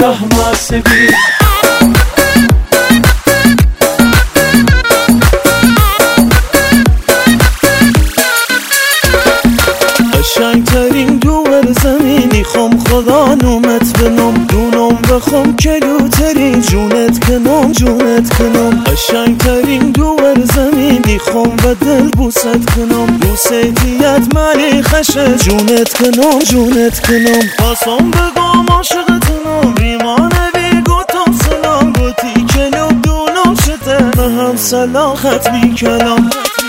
تحماسبی قشنگترین دور زمینی خوم خدا نومت بنام دونم بخوام کلوترین جونت کنم جونت کنم قشنگترین دور زمینی خوم و دل بوست کنم بوستیت مالی خشه جونت کنم جونت کنم خواستم بگم عاشقتونم ریمانه بی گوتم سلام گوتی کلو دونم شده هم سلام ختمی کلام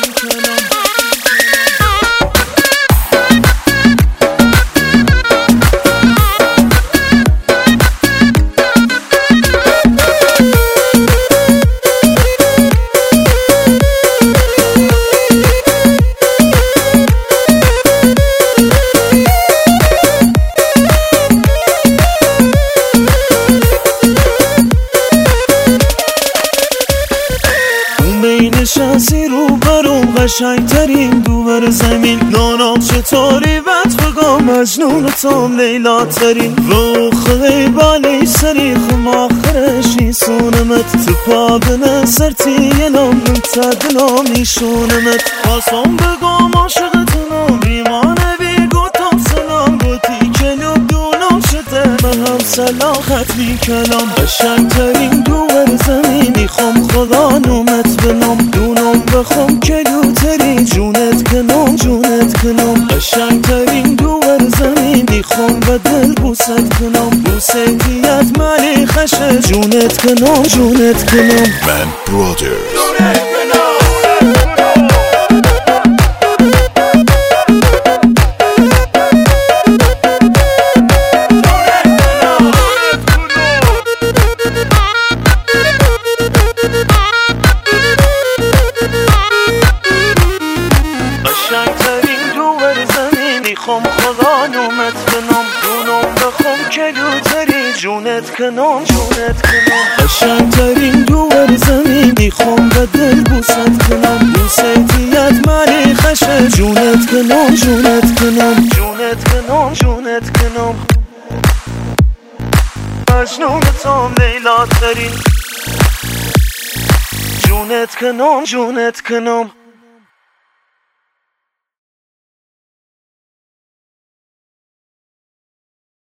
نشستی رو برام قشنگترین دور زمین نانم چطوری بد بگم مجنونتم لیلا ترین رو خلی بالی سری خم آخرش نیسونمت تو پا بنسرتی ینم نمتدنم نیشونمت خواستم بگم عاشقتونم ریمانه بی گوتم سلام گوتی کلوب دونم شده من هم سلام ختمی کلام قشنگترین دور زمینی خم خدا نومت بنام دونم بخوام کلوتری جونت کنم جونت کنم قشنگترین دور زمینی خم و دل بوست کنم بوستیت مالی خشه جونت کنم جونت کنم من برادرز خم خدا نومت بنام دونم بخوام کلوتری جونت کنم جونت کنم قشنگترین دور زمینی خم و دل بوست کنم بوستیت مالی خشه جونت کنم جونت کنم جونت کنم جونت کنم مجنونتم لیلا ترین جونت کنم جونت کنم